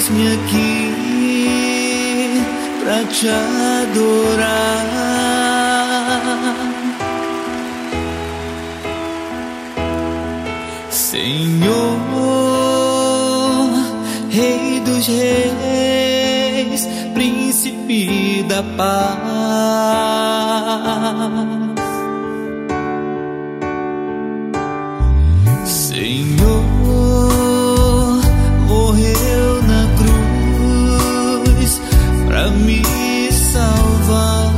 Eis-me aqui pra te adorar, Senhor, Rei dos Reis, Príncipe da paz. Senhor, morreu na cruz pra me salvar.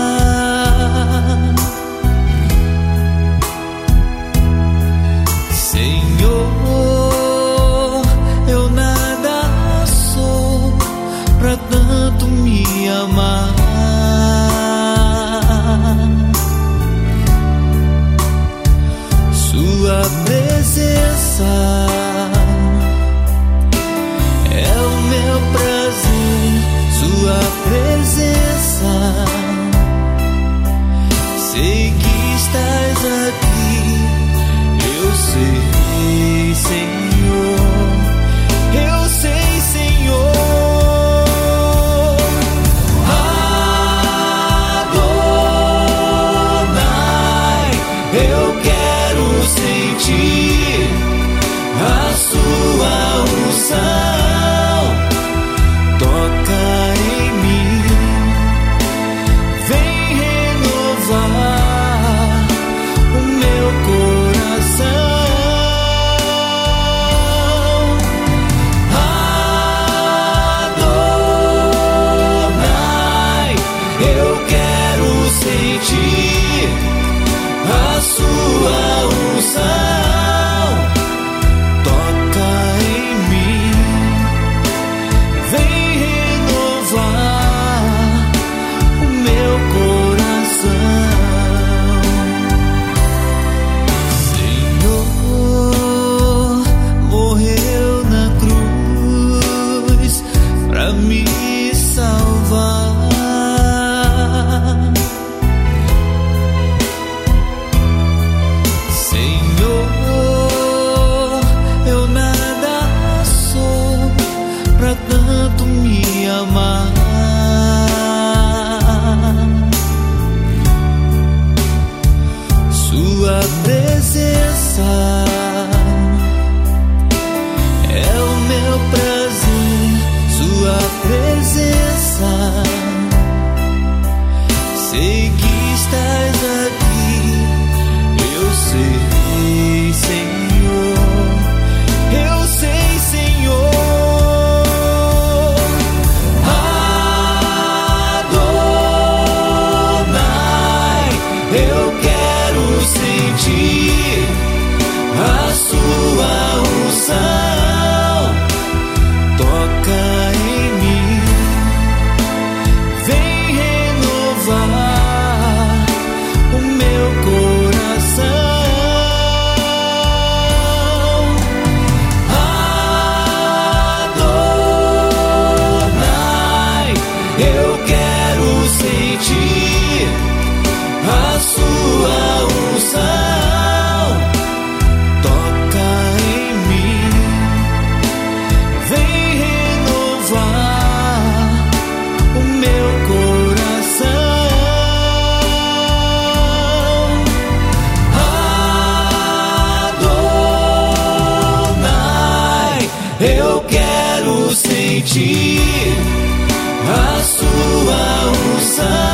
Senhor, eu nada sou pra tanto me amar. Sua presença é o meu prazer, sua presença. Sei que estás aqui, eu sei, Senhor, eu sei, Senhor. Adonai, eu quero sentir a sua unção, toca em mim, vem renovar o meu coração. Adonai, eu quero sentir a sua unção, toca em mim, vem renovar o meu coração. Senhor, morreu na cruz pra me salvar. Senhor, eu nada sou pra tanto me amar. Sua presença é o meu prazer, sua presença. Sei que estás aqui, eu sei, Senhor, eu sei, Senhor. Adonai, eu quero sentir a sua unção, toca em mim, vem renovar o meu coração. Adonai, eu quero sentir a sua unção, toca em mim, vem renovar o meu coração. Adonai, eu quero sentir a sua unção,